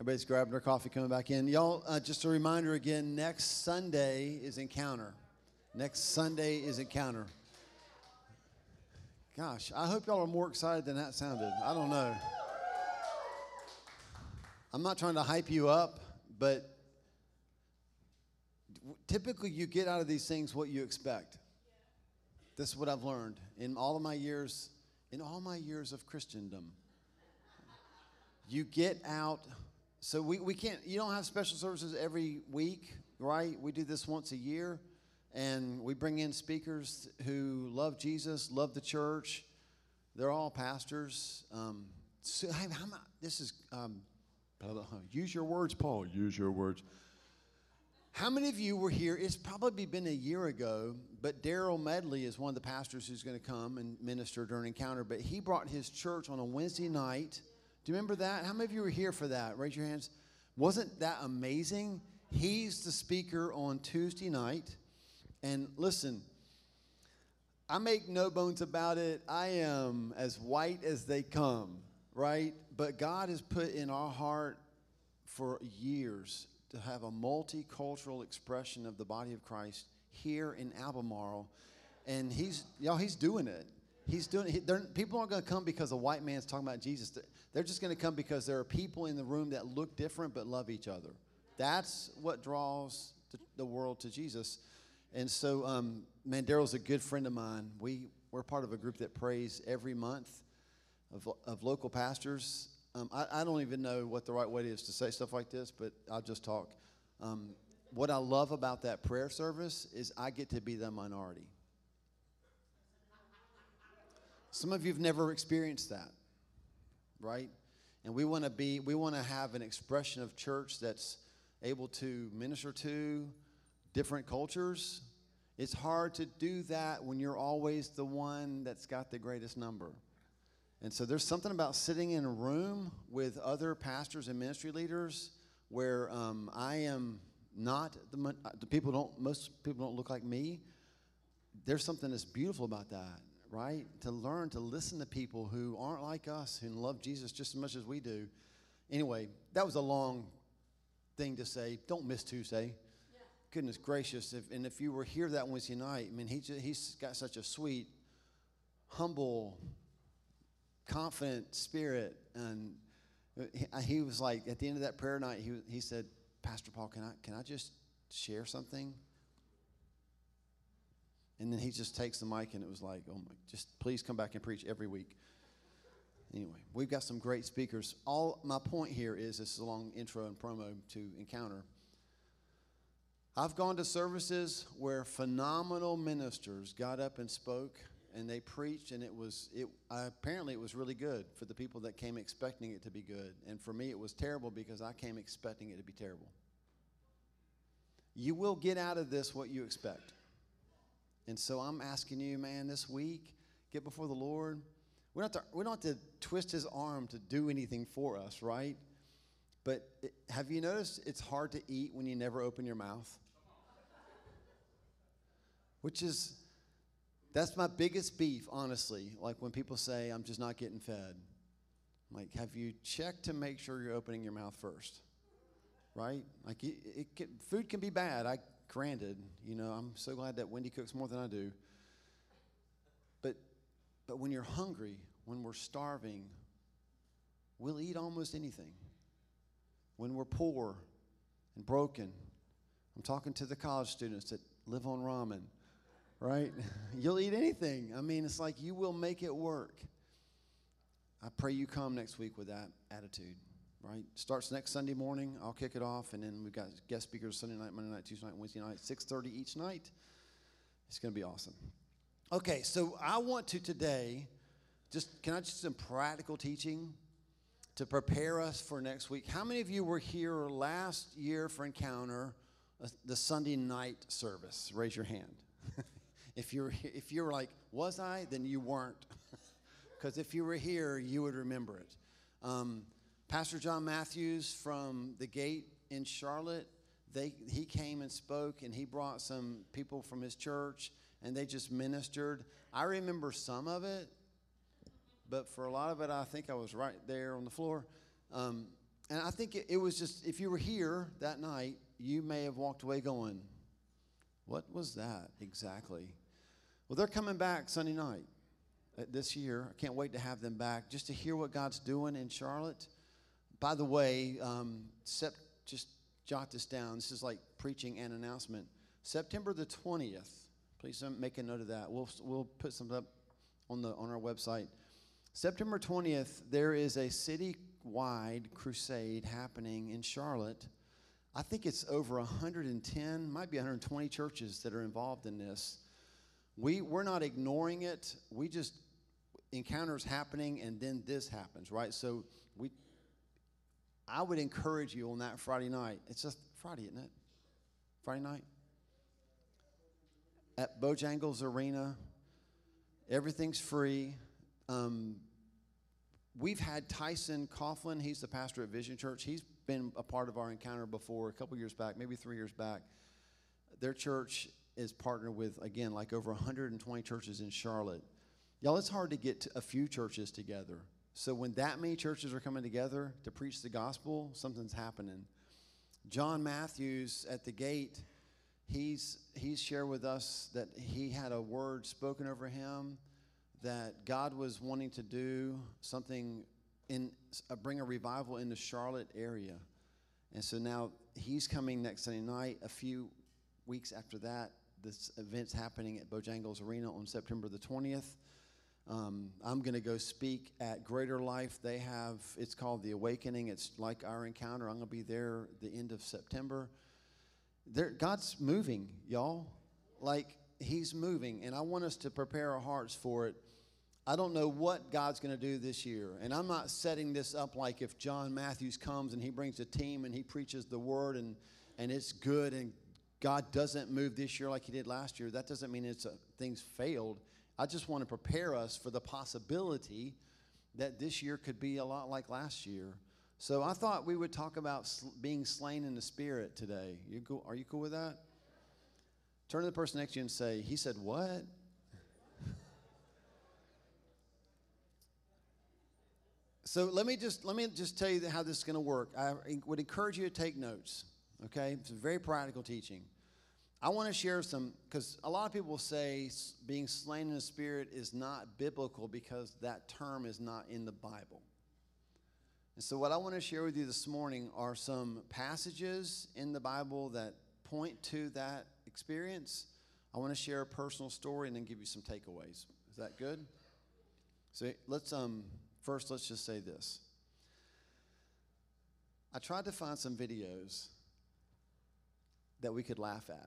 Everybody's grabbing their coffee, coming back in. Y'all, just a reminder again, next Sunday is Encounter. Next Sunday is Encounter. Gosh, I hope y'all are more excited than that sounded. I don't know. I'm not trying to hype you up, but typically you get out of these things what you expect. This is what I've learned in all my years of Christendom. You get out. So we can't, you don't have special services every week, right? We do this once a year, and we bring in speakers who love Jesus, love the church. They're all pastors. Use your words, Paul. Use your words. How many of you were here? It's probably been a year ago, but Daryl Medley is one of the pastors who's going to come and minister during Encounter, but he brought his church on a Wednesday night. Do you remember that? How many of you were here for that? Raise your hands. Wasn't that amazing? He's the speaker on Tuesday night. And listen, I make no bones about it. I am as white as they come, right? But God has put in our heart for years to have a multicultural expression of the body of Christ here in Albemarle. And he's doing it. He's doing it. People aren't going to come because a white man's talking about Jesus. They're just going to come because there are people in the room that look different but love each other. That's what draws the world to Jesus. And so, man, Daryl's a good friend of mine. We're part of a group that prays every month of local pastors. I don't even know what the right way is to say stuff like this, but I'll just talk. What I love about that prayer service is I get to be the minority. Some of you have never experienced that, right? And we want to have an expression of church that's able to minister to different cultures. It's hard to do that when you're always the one that's got the greatest number. And so there's something about sitting in a room with other pastors and ministry leaders where I am not most people don't look like me. There's something that's beautiful about that, right? To learn to listen to people who aren't like us, who love Jesus just as much as we do. Anyway, that was a long thing to say. Don't miss Tuesday. Yeah. Goodness gracious. If you were here that Wednesday night, I mean, he's got such a sweet, humble, confident spirit. And he was like, at the end of that prayer night, he said, Pastor Paul, can I just share something? And then he just takes the mic, and it was like, just please come back and preach every week. Anyway, we've got some great speakers. My point here is, this is a long intro and promo to Encounter. I've gone to services where phenomenal ministers got up and spoke, and they preached, and apparently it was really good for the people that came expecting it to be good. And for me, it was terrible because I came expecting it to be terrible. You will get out of this what you expect. And so I'm asking you, man, this week, get before the Lord. We don't have to twist his arm to do anything for us, right? But have you noticed it's hard to eat when you never open your mouth? That's my biggest beef, honestly. Like when people say, I'm just not getting fed. I'm like, have you checked to make sure you're opening your mouth first? Right? Like food can be bad. Granted, I'm so glad that Wendy cooks more than I do. But when you're hungry, when we're starving, we'll eat almost anything. When we're poor and broken, I'm talking to the college students that live on ramen, right? You'll eat anything. I mean, it's like you will make it work. I pray you come next week with that attitude. Right? Starts next Sunday morning. I'll kick it off, and then we've got guest speakers Sunday night, Monday night, Tuesday night, Wednesday night, 6:30 each night. It's going to be awesome. Okay, so I want to today can I just some practical teaching to prepare us for next week. How many of you were here last year for Encounter, the Sunday night service? Raise your hand. If you were like, was I? Then you weren't, because if you were here, you would remember it. Pastor John Matthews from the Gate in Charlotte, he came and spoke, and he brought some people from his church, and they just ministered. I remember some of it, but for a lot of it, I think I was right there on the floor. And I think it was just, if you were here that night, you may have walked away going, what was that exactly? Well, they're coming back Sunday night this year. I can't wait to have them back just to hear what God's doing in Charlotte. By the way, just jot this down. This is like preaching and announcement. September the 20th. Please make a note of that. We'll put something up on our website. September 20th, there is a city-wide crusade happening in Charlotte. I think it's over 110, might be 120 churches that are involved in this. We're not ignoring it. We just, encounters happening, and then this happens, right? So I would encourage you on that Friday night. It's just Friday, isn't it? Friday night? At Bojangles Arena. Everything's free. We've had Tyson Coughlin. He's the pastor at Vision Church. He's been a part of our encounter before, a couple years back, maybe 3 years back. Their church is partnered with, again, like over 120 churches in Charlotte. Y'all, it's hard to get a few churches together. So when that many churches are coming together to preach the gospel, something's happening. John Matthews at the gate, he's shared with us that he had a word spoken over him that God was wanting to do something bring a revival in the Charlotte area. And so now he's coming next Sunday night. A few weeks after that, this event's happening at Bojangles Arena on September the 20th. I'm going to go speak at Greater Life. It's called The Awakening. It's like our encounter. I'm going to be there the end of September. God's moving, y'all. Like, he's moving, and I want us to prepare our hearts for it. I don't know what God's going to do this year, and I'm not setting this up like if John Matthews comes and he brings a team and he preaches the word and it's good and God doesn't move this year like he did last year. That doesn't mean things failed. I just want to prepare us for the possibility that this year could be a lot like last year. So I thought we would talk about being slain in the Spirit today. Are you cool with that? Turn to the person next to you and say, he said what? So let me just tell you how this is going to work. I would encourage you to take notes, okay? It's a very practical teaching. I want to share because a lot of people say being slain in the Spirit is not biblical because that term is not in the Bible. And so what I want to share with you this morning are some passages in the Bible that point to that experience. I want to share a personal story and then give you some takeaways. Is that good? So first, let's just say this. I tried to find some videos that we could laugh at.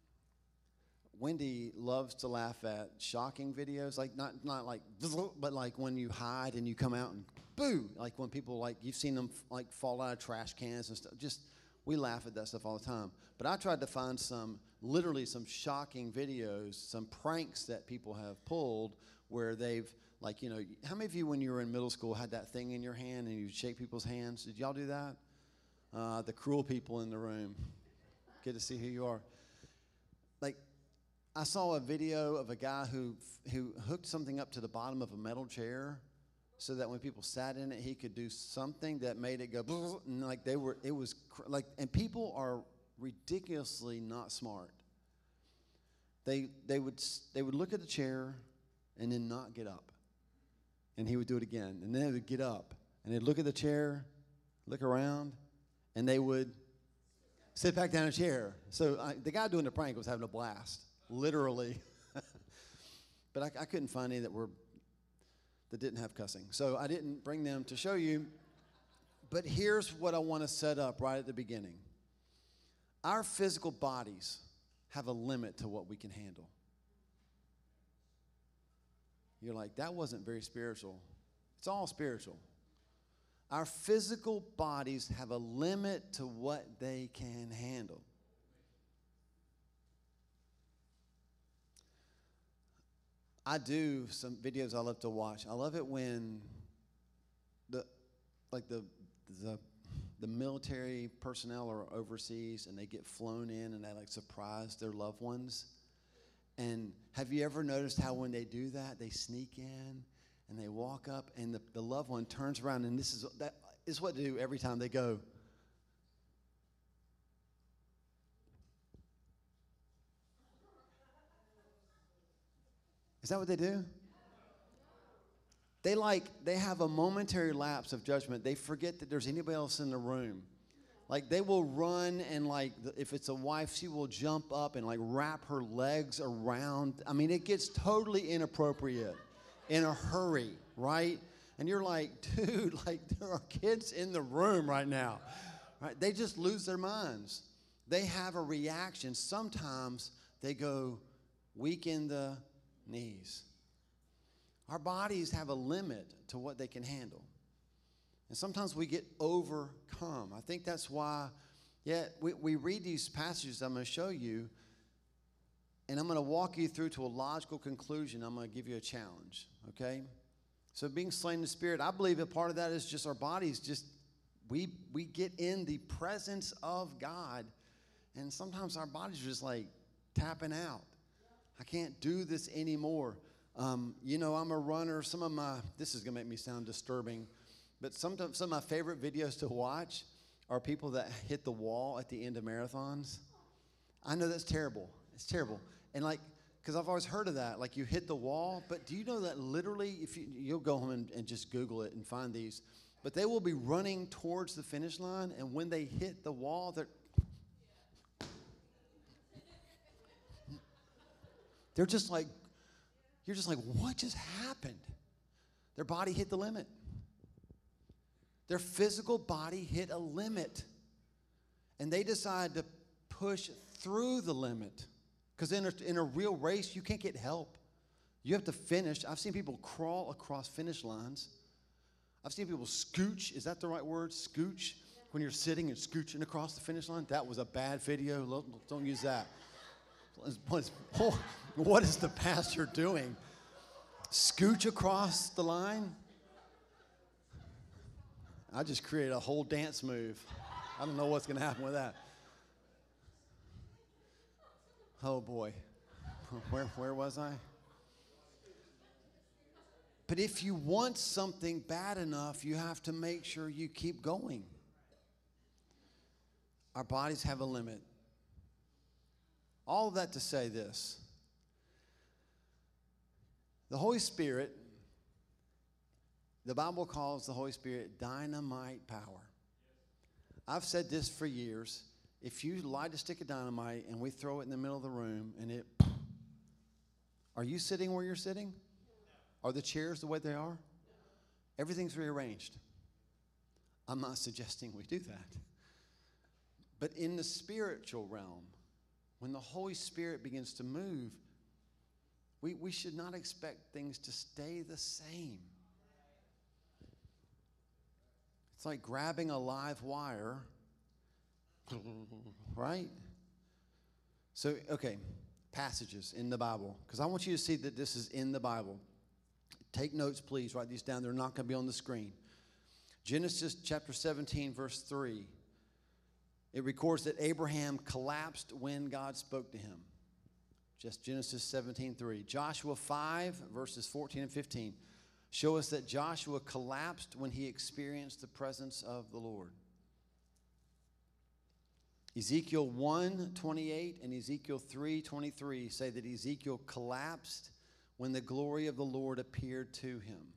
Wendy loves to laugh at shocking videos, like not like, but like when you hide and you come out and boo, like when people like you've seen them like fall out of trash cans and stuff. We laugh at that stuff all the time. But I tried to find literally some shocking videos, some pranks that people have pulled where they've like, how many of you when you were in middle school had that thing in your hand and you'd shake people's hands? Did y'all do that? The cruel people in the room. Good to see who you are. Like, I saw a video of a guy who hooked something up to the bottom of a metal chair so that when people sat in it, he could do something that made it go, and like and people are ridiculously not smart. They would look at the chair and then not get up. And he would do it again. And then they would get up and they'd look at the chair, look around, and they would sit back down in a chair. So the guy doing the prank was having a blast, literally. But I couldn't find any that didn't have cussing. So I didn't bring them to show you. But here's what I want to set up right at the beginning. Our physical bodies have a limit to what we can handle. You're like, that wasn't very spiritual. It's all spiritual. Our physical bodies have a limit to what they can handle. I do some videos I love to watch. I love it when the military personnel are overseas and they get flown in and they like surprise their loved ones. And have you ever noticed how when they do that, they sneak in and they walk up and the loved one turns around and It's what they do every time they go. Is that what they do? They have a momentary lapse of judgment. They forget that there's anybody else in the room. Like, they will run and, like, if it's a wife, she will jump up and, like, wrap her legs around. I mean, it gets totally inappropriate in a hurry, right? And you're like, dude, like, there are kids in the room right now. Right? They just lose their minds. They have a reaction. Sometimes they go weak in the knees. Our bodies have a limit to what they can handle. And sometimes we get overcome. I think that's why, we read these passages I'm going to show you, and I'm going to walk you through to a logical conclusion. I'm going to give you a challenge, okay? So being slain in the Spirit, I believe a part of that is just our bodies just, we get in the presence of God, and sometimes our bodies are just like tapping out. I can't do this anymore. I'm a runner. This is going to make me sound disturbing, but sometimes some of my favorite videos to watch are people that hit the wall at the end of marathons. I know that's terrible. It's terrible. And because I've always heard of that, like you hit the wall, but do you know that literally, if you'll go home and just Google it and find these, but they will be running towards the finish line, and when they hit the wall, they're just like, you're just like, what just happened? Their body hit the limit. Their physical body hit a limit. And they decide to push through the limit. Because in a real race, you can't get help. You have to finish. I've seen people crawl across finish lines. I've seen people scooch. Is that the right word? Scooch? When you're sitting and scooching across the finish line? That was a bad video. Don't use that. What is the pastor doing? Scooch across the line? I just created a whole dance move. I don't know what's going to happen with that. Oh, boy. Where was I? But if you want something bad enough, you have to make sure you keep going. Our bodies have a limit. All of that to say this. The Holy Spirit, the Bible calls the Holy Spirit dynamite power. I've said this for years. If you light a stick of dynamite and we throw it in the middle of the room and are you sitting where you're sitting? Are the chairs the way they are? Everything's rearranged. I'm not suggesting we do that. But in the spiritual realm, when the Holy Spirit begins to move, we should not expect things to stay the same. It's like grabbing a live wire, right? So, okay, passages in the Bible, because I want you to see that this is in the Bible. Take notes, please. Write these down. They're not going to be on the screen. Genesis chapter 17, verse 3. It records that Abraham collapsed when God spoke to him. Just Genesis 17:3. Joshua 5, verses 14 and 15 show us that Joshua collapsed when he experienced the presence of the Lord. Ezekiel 1:28 and Ezekiel 3:23 say that Ezekiel collapsed when the glory of the Lord appeared to him.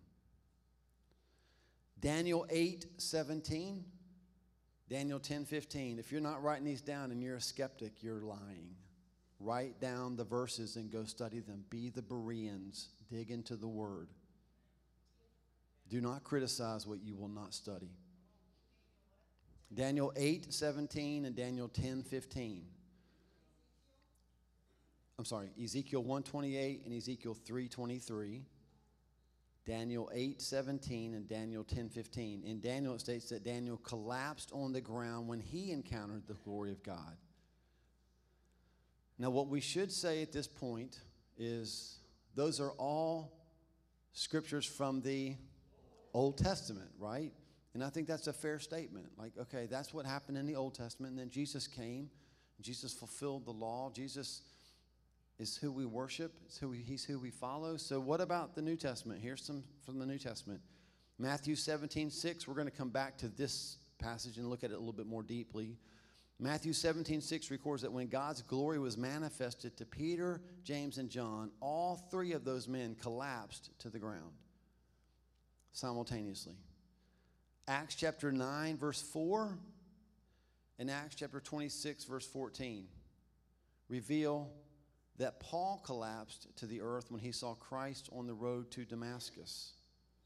Daniel 8:17, Daniel 10:15. If you're not writing these down and you're a skeptic, you're lying. Write down the verses and go study them. Be the Bereans. Dig into the Word. Do not criticize what you will not study. Daniel 8:17 and Daniel 10:15. I'm sorry, Ezekiel 1:28 and Ezekiel 3:23. Daniel 8:17 and Daniel 10:15. In Daniel, it states that Daniel collapsed on the ground when he encountered the glory of God. Now, what we should say at this point is those are all scriptures from the Old Testament, right? And I think that's a fair statement. Like, okay, that's what happened in the Old Testament, and then Jesus came. Jesus fulfilled the law. Jesus is who we worship. He's who we follow. So what about the New Testament? Here's some from the New Testament. Matthew 17:6, we're going to come back to this passage and look at it a little bit more deeply. Matthew 17:6 records that when God's glory was manifested to Peter, James, and John, all three of those men collapsed to the ground simultaneously. Acts chapter 9, verse 4, and Acts chapter 26, verse 14 reveal that Paul collapsed to the earth when he saw Christ on the road to Damascus.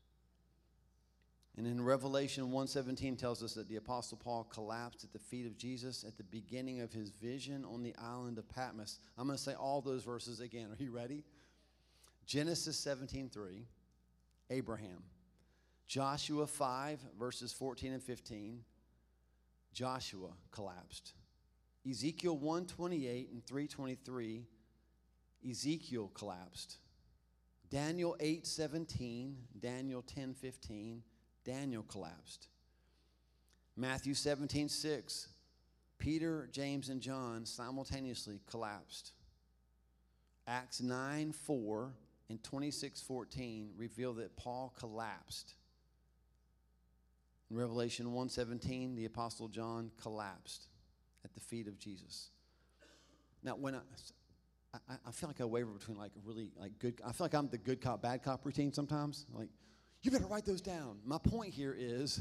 And in Revelation 1:17 tells us that the Apostle Paul collapsed at the feet of Jesus at the beginning of his vision on the island of Patmos. I'm going to say all those verses again. Are you ready? Genesis 17:3, Abraham. Joshua 5, verses 14 and 15, Joshua collapsed. Ezekiel 1:28 and 3:23, Ezekiel collapsed. Daniel 8:17, Daniel 10:15, Daniel collapsed. Matthew 17:6, Peter, James, and John simultaneously collapsed. Acts 9:4 and 26:14 reveal that Paul collapsed. In Revelation 1:17, the Apostle John collapsed at the feet of Jesus. Now, when I feel like I waver between like really like good, I feel like I'm the good cop, bad cop routine sometimes. Like, you better write those down. My point here is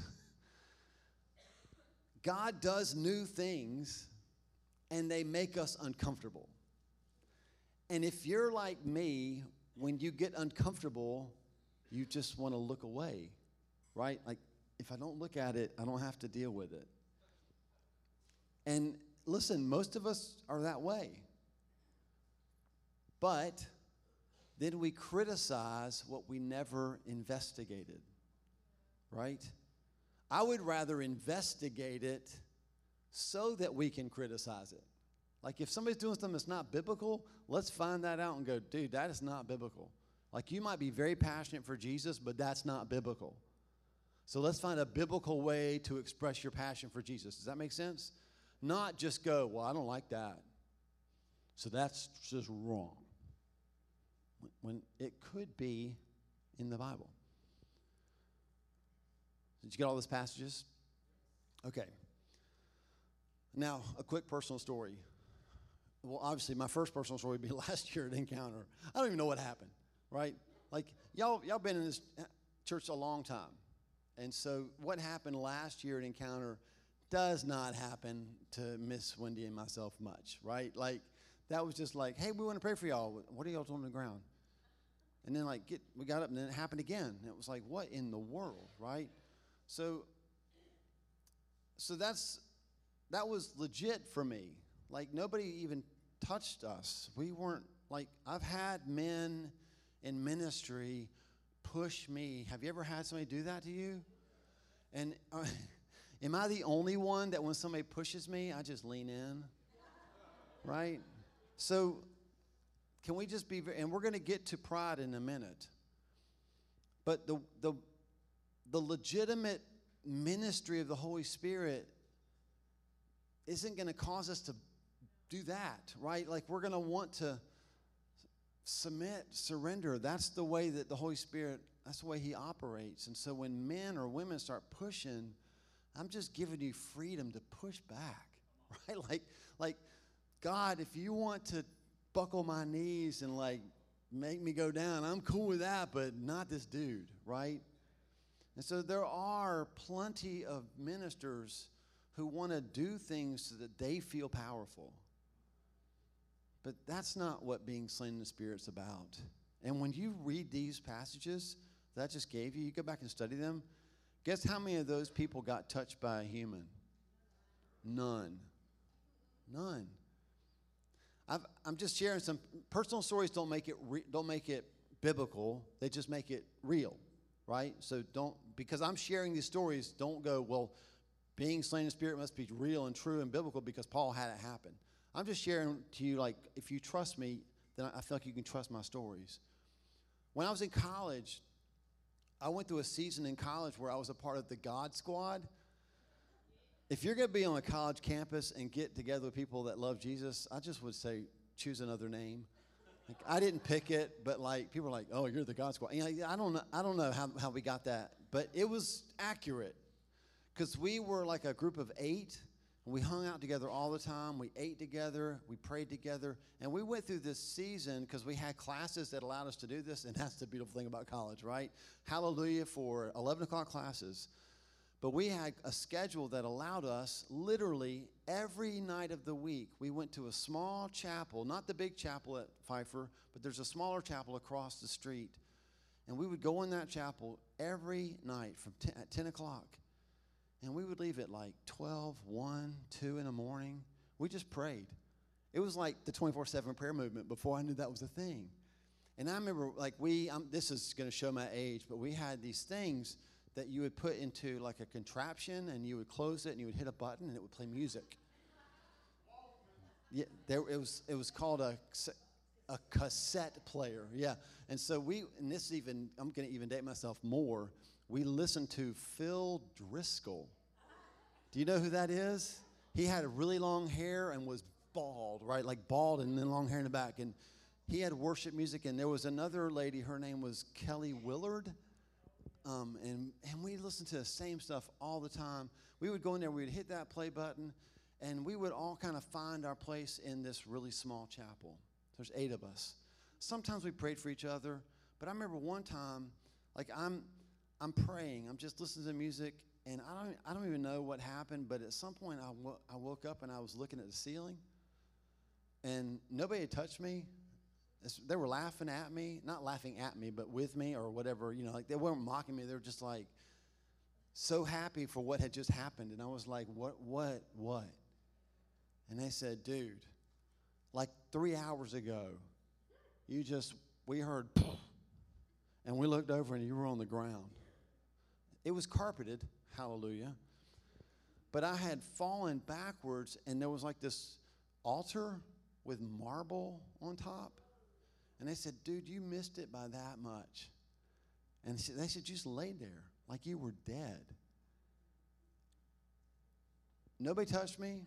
God does new things and they make us uncomfortable. And if you're like me, when you get uncomfortable, you just want to look away, right? Like, if I don't look at it, I don't have to deal with it. And listen, most of us are that way. But then we criticize what we never investigated, right? I would rather investigate it so that we can criticize it. Like if somebody's doing something that's not biblical, let's find that out and go, dude, that is not biblical. Like you might be very passionate for Jesus, but that's not biblical. So let's find a biblical way to express your passion for Jesus. Does that make sense? Not just go, well, I don't like that, so that's just wrong. When it could be in the Bible. Did you get all those passages? Okay. Now, a quick personal story. Well, obviously, my first personal story would be last year at Encounter. I don't even know what happened, right? Like, y'all been in this church a long time. And so what happened last year at Encounter does not happen to Miss Wendy and myself much, right? Like, that was just like, hey, we want to pray for y'all. What are y'all doing on the ground? And then, like, we got up, and then it happened again. And it was like, what in the world, right? So that was legit for me. Like, nobody even touched us. We weren't, like, I've had men in ministry push me. Have you ever had somebody do that to you? And am I the only one that when somebody pushes me, I just lean in? Right? So can we just be, and we're going to get to pride in a minute. But the legitimate ministry of the Holy Spirit isn't going to cause us to do that, right? Like we're going to want to submit, surrender. That's the way that the Holy Spirit, that's the way he operates. And so when men or women start pushing, I'm just giving you freedom to push back, right? Like God, if you want to buckle my knees and like make me go down, I'm cool with that, but not this dude, right? And so there are plenty of ministers who want to do things so that they feel powerful. But that's not what being slain in the Spirit's about. And when you read these passages that I just gave you, you go back and study them, guess how many of those people got touched by a human? None. I'm just sharing some personal stories. Don't make it biblical. They just make it real, right? So because I'm sharing these stories, don't go, well, being slain in the Spirit must be real and true and biblical because Paul had it happen. I'm just sharing to you, like, if you trust me, then I feel like you can trust my stories. When I was in college, I went through a season in college where I was a part of the God Squad. If you're going to be on a college campus and get together with people that love Jesus, I just would say choose another name. Like, I didn't pick it, but like people are like, "Oh, you're the God Squad." You know, I don't know how we got that but it was accurate because we were like a group of 8. And we hung out together all the time. We ate together. We prayed together. And we went through this season because we had classes that allowed us to do this. And that's the beautiful thing about college, right? Hallelujah for 11 o'clock classes. But we had a schedule that allowed us literally every night of the week. We went to a small chapel, not the big chapel at Pfeiffer, but there's a smaller chapel across the street. And we would go in that chapel every night at 10 o'clock. And we would leave at like 12, 1, 2 in the morning. We just prayed. It was like the 24/7 prayer movement before I knew that was a thing. And I remember, like, this is going to show my age, but we had these things that you would put into like a contraption, and you would close it, and you would hit a button, and it would play music. Yeah, it was called a cassette player. Yeah, and so I'm going to even date myself more. We listened to Phil Driscoll. Do you know who that is? He had really long hair and was bald, right? Like bald and then long hair in the back. And he had worship music. And there was another lady, her name was Kelly Willard. And we listened to the same stuff all the time. We would go in there, we would hit that play button, and we would all kind of find our place in this really small chapel. There's 8 of us. Sometimes we prayed for each other. But I remember one time, like I'm praying. I'm just listening to music, and I don't even know what happened, but at some point I woke up and I was looking at the ceiling, and nobody had touched me. They were laughing at me, not laughing at me, but with me or whatever. You know, like they weren't mocking me. They were just like so happy for what had just happened. And I was like, what? And they said, dude, like 3 hours ago, we heard, and we looked over and you were on the ground. It was carpeted, hallelujah. But I had fallen backwards, and there was like this altar with marble on top. And they said, dude, you missed it by that much. And they said, you just laid there like you were dead. Nobody touched me.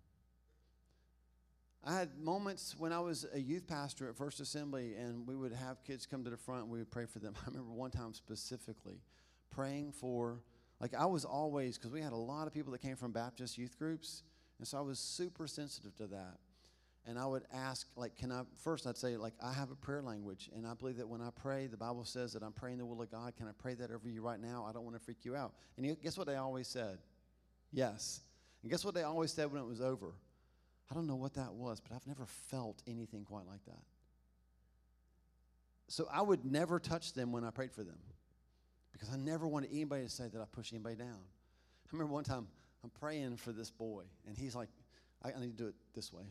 I had moments when I was a youth pastor at First Assembly, and we would have kids come to the front, and we would pray for them. I remember one time specifically praying for, like I was always, because we had a lot of people that came from Baptist youth groups, and so I was super sensitive to that. And I would ask, like, I'd say, like, I have a prayer language, and I believe that when I pray, the Bible says that I'm praying the will of God. Can I pray that over you right now? I don't want to freak you out. And guess what they always said? Yes. And guess what they always said when it was over? I don't know what that was, but I've never felt anything quite like that. So I would never touch them when I prayed for them, because I never wanted anybody to say that I pushed anybody down. I remember one time I'm praying for this boy, and he's like, I need to do it this way.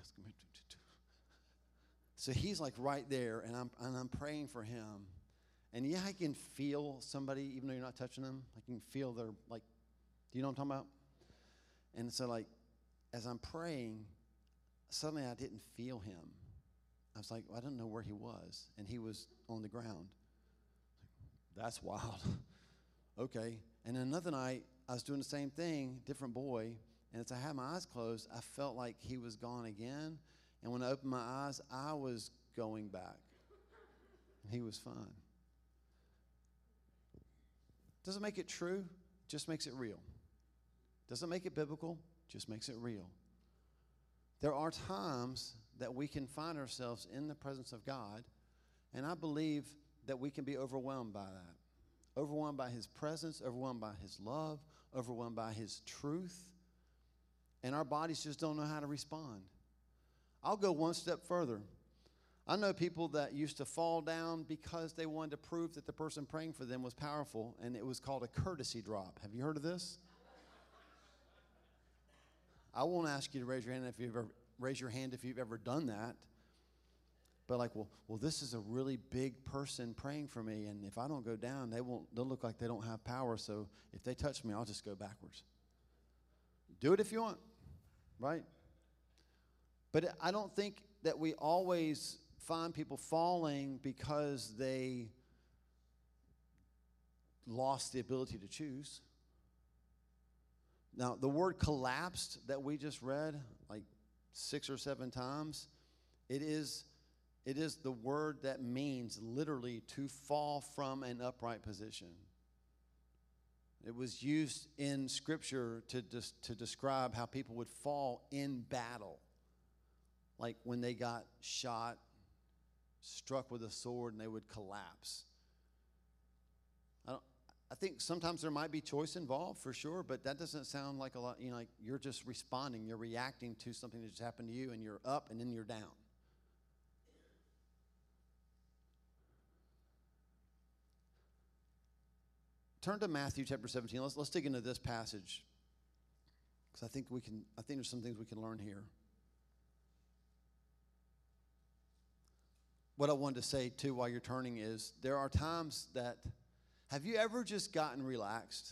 So he's like right there, and I'm praying for him. And yeah, I can feel somebody, even though you're not touching them. I can feel their, like, do you know what I'm talking about? And so, like, as I'm praying, suddenly I didn't feel him. I was like, I don't know where he was. And he was on the ground. That's wild. Okay. And another night, I was doing the same thing, different boy. And as I had my eyes closed, I felt like he was gone again. And when I opened my eyes, I was going back. And he was fine. Doesn't make it true, just makes it real. Doesn't make it biblical, just makes it real. There are times that we can find ourselves in the presence of God, and I believe that we can be overwhelmed by that. Overwhelmed by his presence, overwhelmed by his love, overwhelmed by his truth, and our bodies just don't know how to respond. I'll go one step further. I know people that used to fall down because they wanted to prove that the person praying for them was powerful, and it was called a courtesy drop. Have you heard of this? I won't ask you to raise your hand if you've ever done that. But like, well, this is a really big person praying for me, and if I don't go down, they'll look like they don't have power. So if they touch me, I'll just go backwards. Do it if you want, right? But I don't think that we always find people falling because they lost the ability to choose. Now, the word collapsed that we just read like 6 or 7 times, it is the word that means literally to fall from an upright position. It was used in Scripture to describe how people would fall in battle. Like when they got shot, struck with a sword, and they would collapse. I think sometimes there might be choice involved for sure, but that doesn't sound like a lot. Like you're just responding, you're reacting to something that just happened to you, and you're up and then you're down. Turn to Matthew chapter 17. Let's dig into this passage because I think there's some things we can learn here. What I wanted to say too while you're turning is there are times that. Have you ever just gotten relaxed?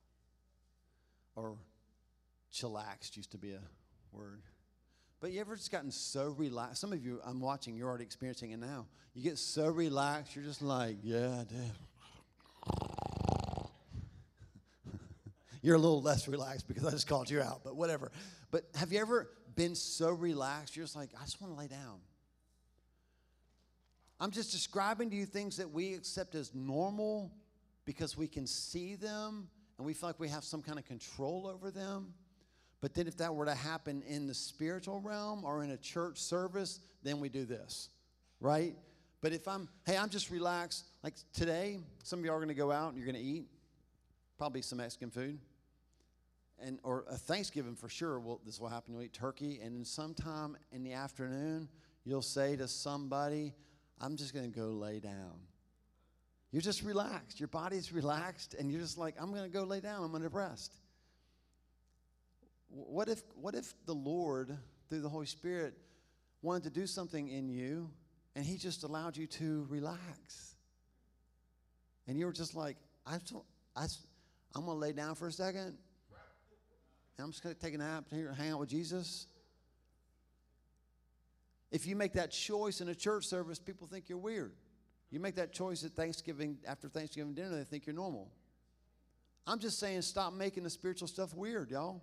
Or chillaxed used to be a word. But you ever just gotten so relaxed? Some of you, I'm watching, you're already experiencing it now. You get so relaxed, you're just like, yeah, dude. You're a little less relaxed because I just called you out, but whatever. But have you ever been so relaxed, you're just like, I just want to lay down. I'm just describing to you things that we accept as normal because we can see them and we feel like we have some kind of control over them. But then if that were to happen in the spiritual realm or in a church service, then we do this, right? But if I'm just relaxed. Like today, some of y'all are going to go out and you're going to eat probably some Mexican food. Or a Thanksgiving for sure. This will happen. You'll eat turkey. And then sometime in the afternoon, you'll say to somebody, I'm just going to go lay down. You're just relaxed. Your body's relaxed, and you're just like, I'm going to go lay down. I'm going to rest. What if the Lord, through the Holy Spirit, wanted to do something in you, and he just allowed you to relax? And you were just like, I'm going to lay down for a second, and I'm just going to take a nap here and hang out with Jesus. If you make that choice in a church service, people think you're weird. You make that choice at Thanksgiving, after Thanksgiving dinner, they think you're normal. I'm just saying stop making the spiritual stuff weird, y'all.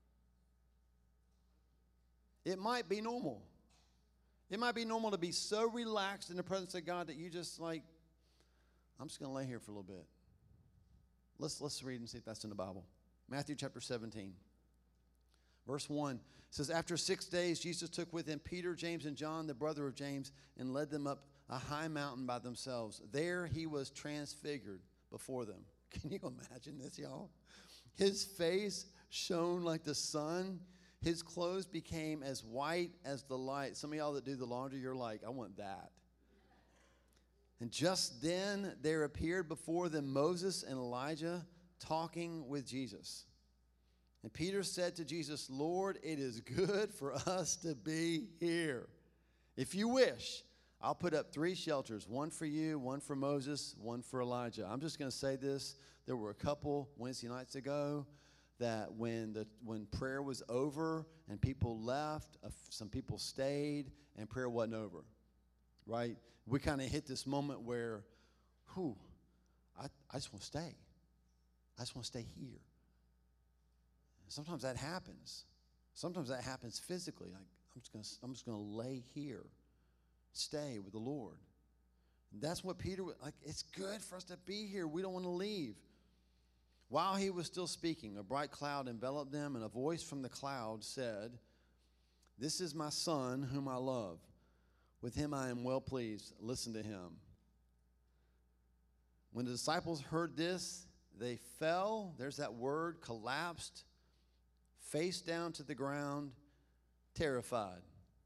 It might be normal. It might be normal to be so relaxed in the presence of God that you just like, I'm just going to lay here for a little bit. Let's read and see if that's in the Bible. Matthew chapter 17. Verse 1 says, after 6 days, Jesus took with him Peter, James, and John, the brother of James, and led them up a high mountain by themselves. There he was transfigured before them. Can you imagine this, y'all? His face shone like the sun. His clothes became as white as the light. Some of y'all that do the laundry, you're like, I want that. And just then there appeared before them Moses and Elijah talking with Jesus. And Peter said to Jesus, Lord, it is good for us to be here. If you wish, I'll put up 3 shelters, one for you, one for Moses, one for Elijah. I'm just going to say this. There were a couple Wednesday nights ago that when prayer was over and people left, some people stayed, and prayer wasn't over, right? We kind of hit this moment where, I just want to stay. I just want to stay here. Sometimes that happens. Sometimes that happens physically. Like I'm just going to lay here, stay with the Lord. And that's what Peter was like. It's good for us to be here. We don't want to leave. While he was still speaking, a bright cloud enveloped them, and a voice from the cloud said, "This is my son, whom I love. With him I am well pleased. Listen to him." When the disciples heard this, they fell. There's that word, collapsed, face down to the ground, terrified.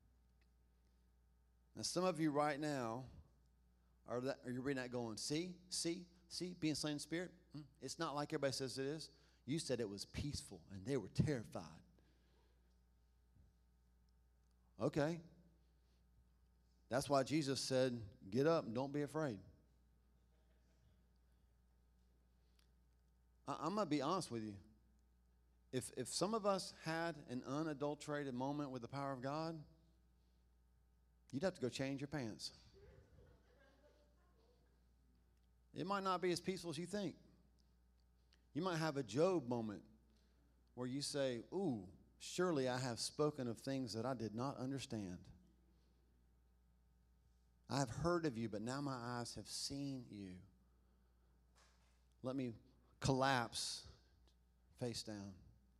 Now, some of you right now are you reading that going, see, being slain in spirit? It's not like everybody says it is. You said it was peaceful, and they were terrified. Okay. That's why Jesus said, get up and don't be afraid. I'm going to be honest with you. If some of us had an unadulterated moment with the power of God, you'd have to go change your pants. It might not be as peaceful as you think. You might have a Job moment where you say, ooh, surely I have spoken of things that I did not understand. I have heard of you, but now my eyes have seen you. Let me collapse face down.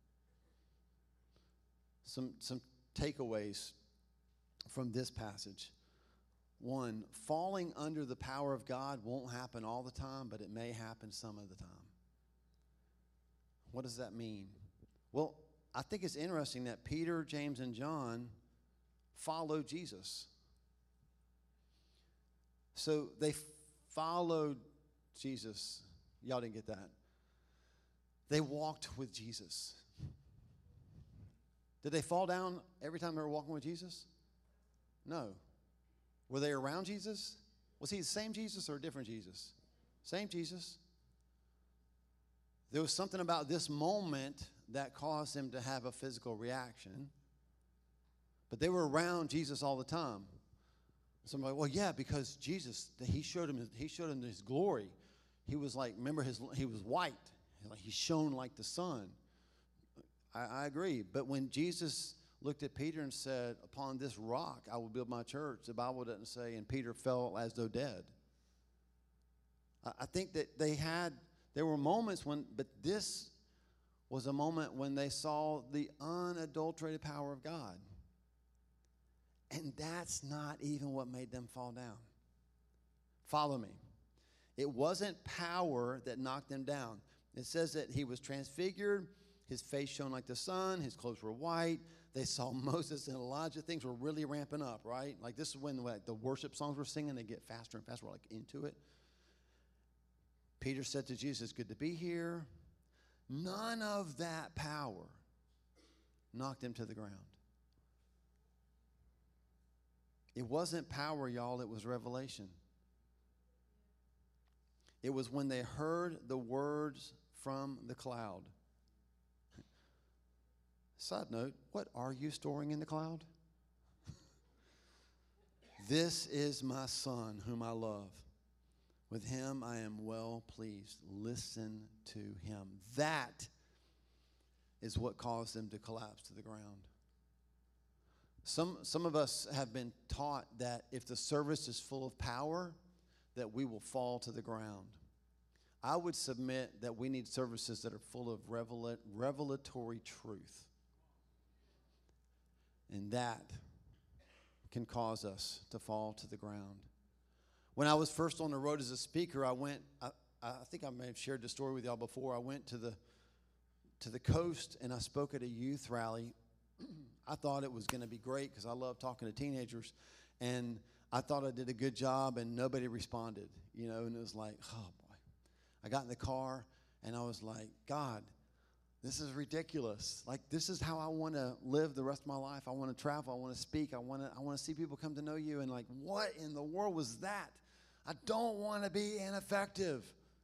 Some takeaways from this passage. One, falling under the power of God won't happen all the time, but it may happen some of the time. What does that mean? Well, I think it's interesting that Peter, James, and John followed Jesus. So they followed Jesus. Y'all didn't get that. They walked with Jesus. Did they fall down every time they were walking with Jesus? No. Were they around Jesus? Was he the same Jesus or a different Jesus? Same Jesus. There was something about this moment that caused him to have a physical reaction. But they were around Jesus all the time. Somebody, well, yeah, because Jesus, he showed him his glory. He was like, remember, he was white. He shone like the sun. I agree. But when Jesus looked at Peter and said, upon this rock I will build my church, the Bible doesn't say, and Peter fell as though dead. I think that there were moments when, but this was a moment when they saw the unadulterated power of God. And that's not even what made them fall down. Follow me. It wasn't power that knocked them down. It says that he was transfigured, his face shone like the sun, his clothes were white. They saw Moses and Elijah. Things were really ramping up, right? Like this is when the worship songs were singing, they get faster and faster. We're like into it. Peter said to Jesus, good to be here. None of that power knocked him to the ground. It wasn't power, y'all. It was revelation. It was when they heard the words from the cloud. Side note, what are you storing in the cloud? This is my son whom I love. With him I am well pleased. Listen to him. That is what caused them to collapse to the ground. Some of us have been taught that if the service is full of power, that we will fall to the ground. I would submit that we need services that are full of revelatory truth. And that can cause us to fall to the ground. When I was first on the road as a speaker, I think I may have shared the story with y'all before. I went to the coast and I spoke at a youth rally. I thought it was going to be great because I love talking to teenagers. And I thought I did a good job and nobody responded, and it was like, oh boy. I got in the car and I was like, God, this is ridiculous. Like, this is how I want to live the rest of my life. I want to travel. I want to speak. I want to see people come to know you. And like, what in the world was that? I don't want to be ineffective.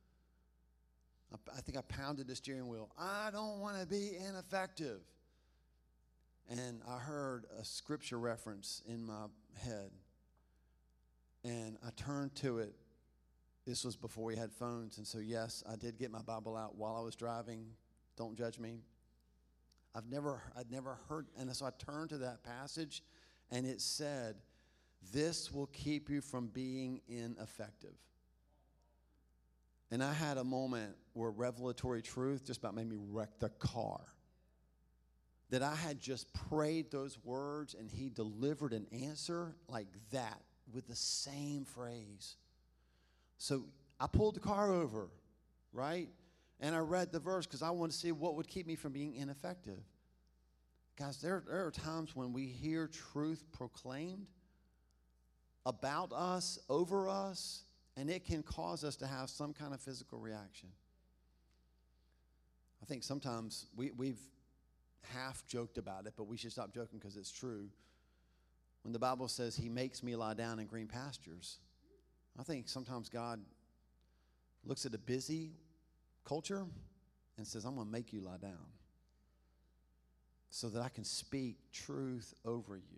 I think I pounded the steering wheel. I don't want to be ineffective. And I heard a scripture reference in my head. And I turned to it. This was before we had phones. And so, yes, I did get my Bible out while I was driving. Don't judge me. I'd never heard. And so I turned to that passage, and it said, this will keep you from being ineffective. And I had a moment where revelatory truth just about made me wreck the car. That I had just prayed those words, and he delivered an answer like that with the same phrase. So I pulled the car over, right? And I read the verse because I wanted to see what would keep me from being ineffective. Guys, there are times when we hear truth proclaimed about us, over us, and it can cause us to have some kind of physical reaction. I think sometimes we've half joked about it, but we should stop joking because it's true. When the Bible says he makes me lie down in green pastures, I think sometimes God looks at a busy culture and says, I'm going to make you lie down so that I can speak truth over you.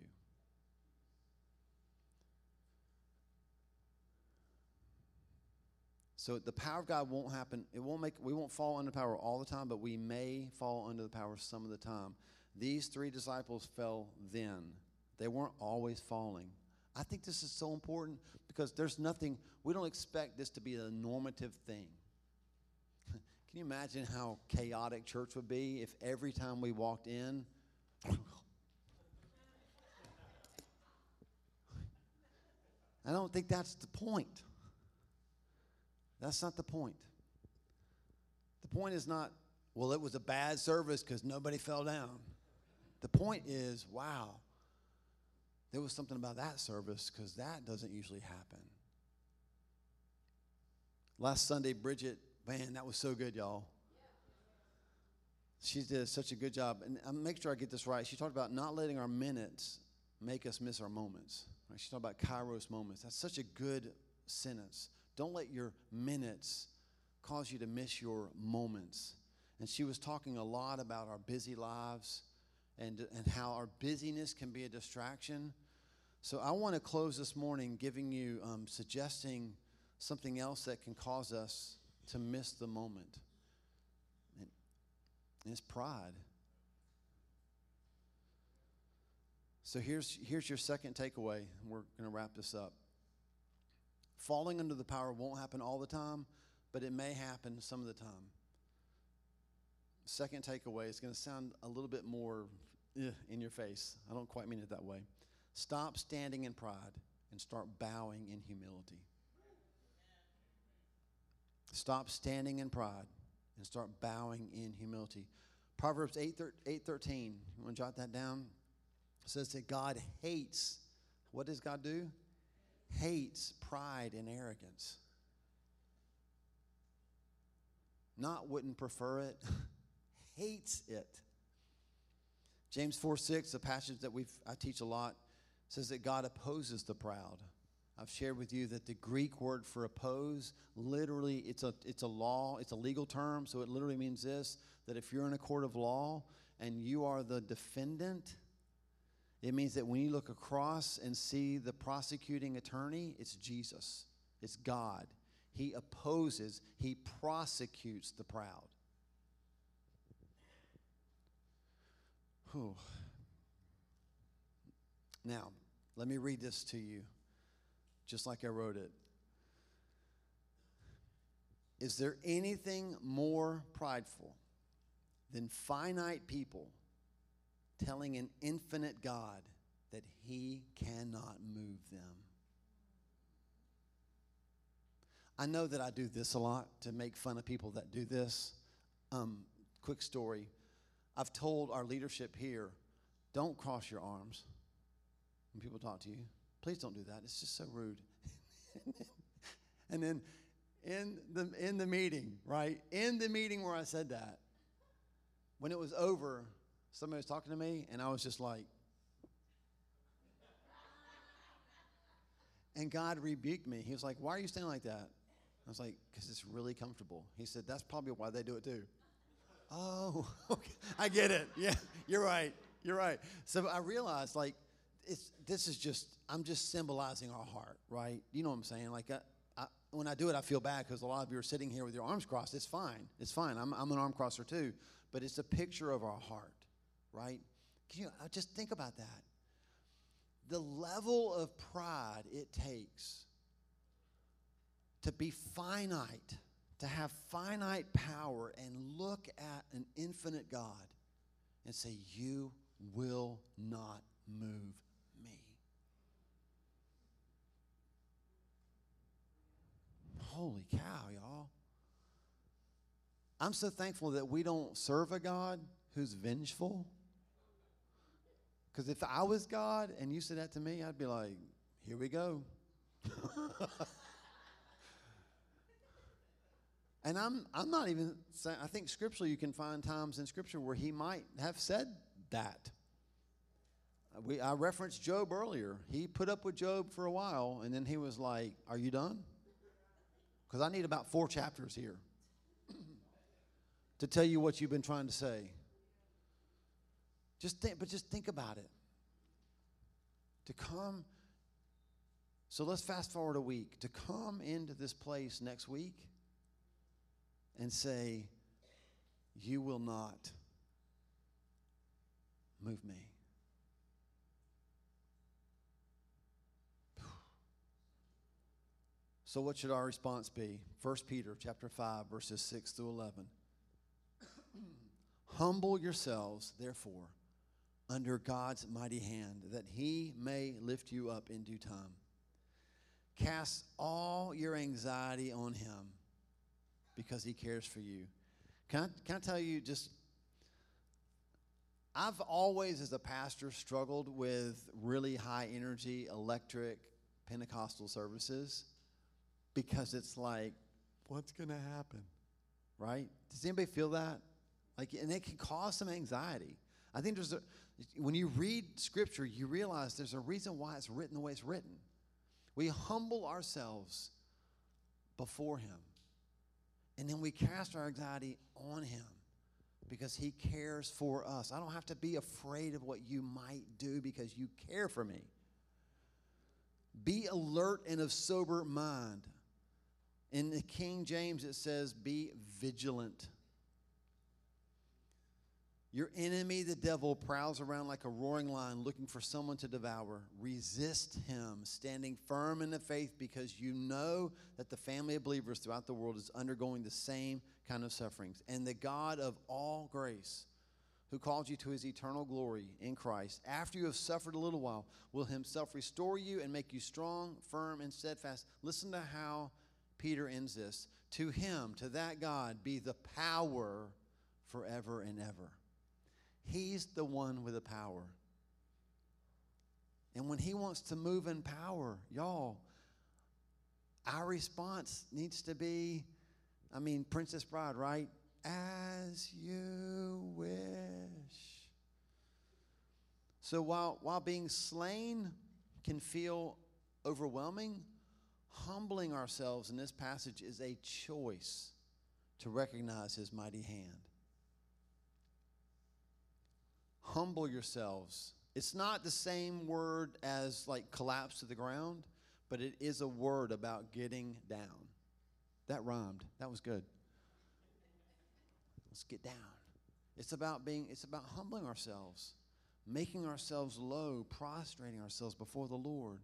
So the power of God won't happen. We won't fall under power all the time, but we may fall under the power some of the time. These three disciples fell then. They weren't always falling. I think this is so important because we don't expect this to be a normative thing. Can Can you imagine how chaotic church would be if every time we walked in, I don't think that's the point. That's not the point. The point is not, well, it was a bad service because nobody fell down. The point is, wow, there was something about that service because that doesn't usually happen. Last Sunday, Bridget, man, that was so good, y'all. She did such a good job. And I'll make sure I get this right. She talked about not letting our minutes make us miss our moments. Right? She talked about Kairos moments. That's such a good sentence. Don't let your minutes cause you to miss your moments. And she was talking a lot about our busy lives and how our busyness can be a distraction. So I want to close this morning giving you, suggesting something else that can cause us to miss the moment. And it's pride. So here's your second takeaway. We're going to wrap this up. Falling under the power won't happen all the time, but it may happen some of the time. Second takeaway is going to sound a little bit more in your face. I don't quite mean it that way. Stop standing in pride and start bowing in humility. Stop standing in pride and start bowing in humility. Proverbs 8:13. You want to jot that down? It says that God hates. What does God do? Hates pride and arrogance. Not wouldn't prefer it. Hates it. James 4:6, a passage that I teach a lot, says that God opposes the proud. I've shared with you that the Greek word for oppose, literally, it's a law, it's a legal term, so it literally means this, that if you're in a court of law and you are the defendant, it means that when you look across and see the prosecuting attorney, it's Jesus. It's God. He opposes, he prosecutes the proud. Whew. Now, let me read this to you, just like I wrote it. Is there anything more prideful than finite people telling an infinite God that he cannot move them? I know that I do this a lot to make fun of people that do this. Quick story. I've told our leadership here, don't cross your arms when people talk to you. Please don't do that. It's just so rude. And then in the meeting, right? In the meeting where I said that, when it was over, somebody was talking to me, and I was just like, and God rebuked me. He was like, why are you standing like that? I was like, because it's really comfortable. He said, that's probably why they do it too. Oh, okay. I get it. Yeah, you're right. You're right. So I realized, like, I'm just symbolizing our heart, right? You know what I'm saying? Like, when I do it, I feel bad because a lot of you are sitting here with your arms crossed. It's fine. It's fine. I'm an arm crosser too. But it's a picture of our heart, right? Can you just think about that? The level of pride it takes to be finite, to have finite power and look at an infinite God and say, you will not move me. Holy cow, y'all. I'm so thankful that we don't serve a God who's vengeful. Because if I was God and you said that to me, I'd be like, here we go. And I'm not even saying, I think scripturally you can find times in Scripture where he might have said that. I referenced Job earlier. He put up with Job for a while, and then he was like, are you done? Because I need about 4 chapters here to tell you what you've been trying to say. Just think about it. So let's fast forward a week. To come into this place next week and say, you will not move me. So what should our response be? 1 Peter chapter 5, verses 6 through 11. Humble yourselves, therefore, under God's mighty hand, that he may lift you up in due time. Cast all your anxiety on him because he cares for you. Can I tell you just, I've always, as a pastor, struggled with really high energy, electric, Pentecostal services because it's like, what's going to happen? Right? Does anybody feel that? Like, and it can cause some anxiety. I think when you read Scripture, you realize there's a reason why it's written the way it's written. We humble ourselves before him. And then we cast our anxiety on him because he cares for us. I don't have to be afraid of what you might do because you care for me. Be alert and of sober mind. In the King James, it says, be vigilant. Your enemy, the devil, prowls around like a roaring lion looking for someone to devour. Resist him, standing firm in the faith because you know that the family of believers throughout the world is undergoing the same kind of sufferings. And the God of all grace, who called you to his eternal glory in Christ, after you have suffered a little while, will himself restore you and make you strong, firm, and steadfast. Listen to how Peter ends this. To him, to that God, be the power forever and ever. He's the one with the power. And when he wants to move in power, y'all, our response needs to be, Princess Bride, right? As you wish. So while being slain can feel overwhelming, humbling ourselves in this passage is a choice to recognize his mighty hand. Humble yourselves. It's not the same word as like collapse to the ground, but it is a word about getting down. That rhymed. That was good. Let's get down. It's about humbling ourselves, making ourselves low, prostrating ourselves before the Lord.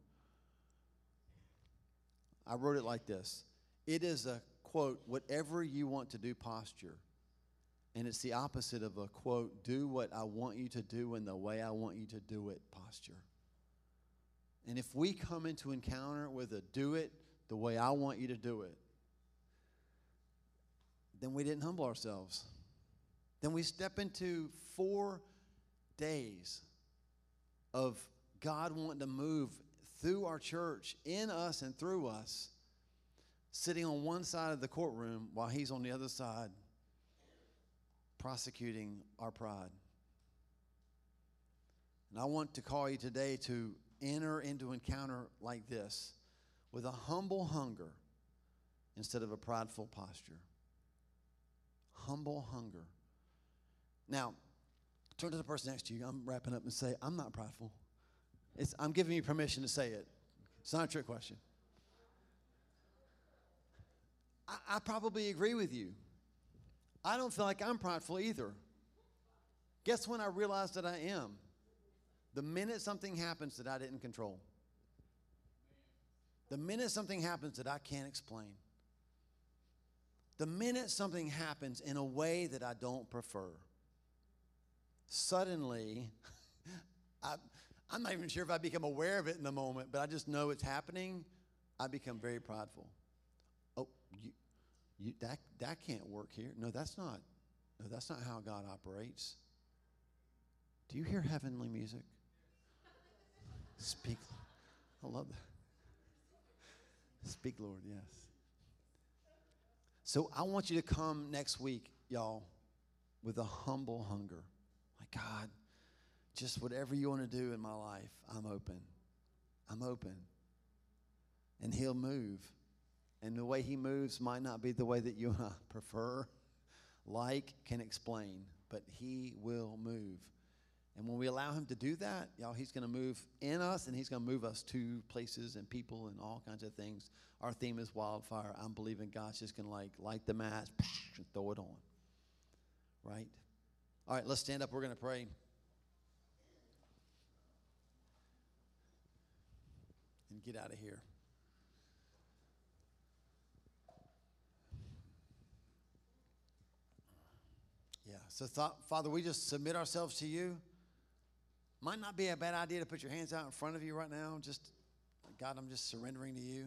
I wrote it like this. It is a, quote, whatever you want to do posture. And it's the opposite of a, quote, do what I want you to do in the way I want you to do it posture. And if we come into encounter with a do it the way I want you to do it, then we didn't humble ourselves. Then we step into 4 days of God wanting to move through our church, in us and through us, sitting on one side of the courtroom while he's on the other side prosecuting our pride. And I want to call you today to enter into encounter like this with a humble hunger instead of a prideful posture. Humble hunger. Now, turn to the person next to you. I'm wrapping up and say, I'm not prideful. I'm giving you permission to say it. It's not a trick question. I probably agree with you. I don't feel like I'm prideful either. Guess when I realized that I am? The minute something happens that I didn't control. The minute something happens that I can't explain. The minute something happens in a way that I don't prefer. Suddenly, I'm not even sure if I become aware of it in the moment, but I just know it's happening. I become very prideful. Oh, that can't work here. No, that's not how God operates. Do you hear heavenly music? Speak. I love that. Speak, Lord, yes. So I want you to come next week, y'all, with a humble hunger. Like, God, just whatever you want to do in my life, I'm open. I'm open. And he'll move. And the way he moves might not be the way that you and I prefer, can explain, but he will move. And when we allow him to do that, y'all, he's going to move in us, and he's going to move us to places and people and all kinds of things. Our theme is wildfire. I'm believing God's just going to light the match and throw it on. Right? All right, let's stand up. We're going to pray. And get out of here. Yes. So, Father, we just submit ourselves to you. Might not be a bad idea to put your hands out in front of you right now. Just, God, I'm just surrendering to you.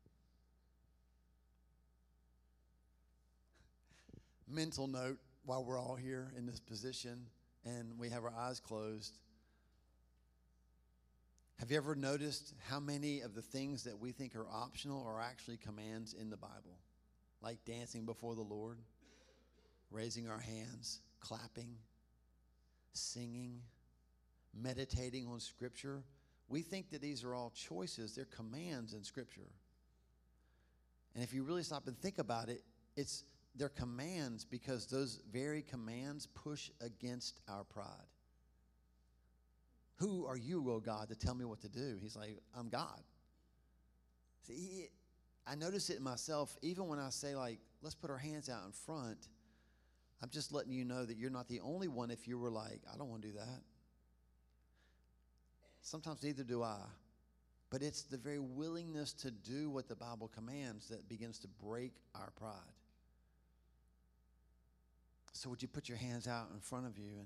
Mental note while we're all here in this position and we have our eyes closed. Have you ever noticed how many of the things that we think are optional are actually commands in the Bible? Like dancing before the Lord, raising our hands, clapping, singing, meditating on Scripture. We think that these are all choices. They're commands in Scripture. And if you really stop and think about it, they're commands because those very commands push against our pride. Who are you, O God, to tell me what to do? He's like, I'm God. See, I notice it in myself, even when I say, like, let's put our hands out in front, I'm just letting you know that you're not the only one if you were like, I don't want to do that. Sometimes neither do I. But it's the very willingness to do what the Bible commands that begins to break our pride. So would you put your hands out in front of you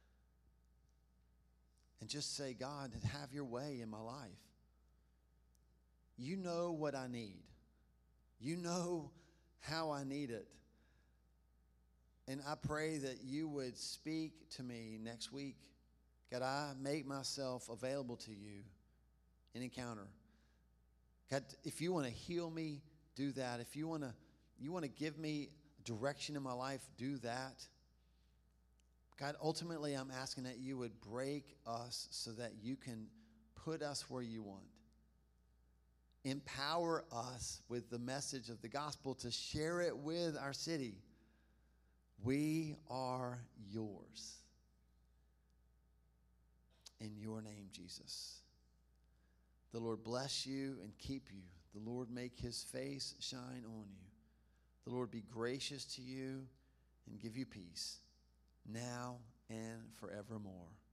and just say, God, have your way in my life. You know what I need. You know how I need it. And I pray that you would speak to me next week. God, I make myself available to you in encounter. God, if you want to heal me, do that. If you want to give me direction in my life, do that. God, ultimately, I'm asking that you would break us so that you can put us where you want. Empower us with the message of the gospel to share it with our city. We are yours. In your name, Jesus. The Lord bless you and keep you. The Lord make his face shine on you. The Lord be gracious to you and give you peace now and forevermore.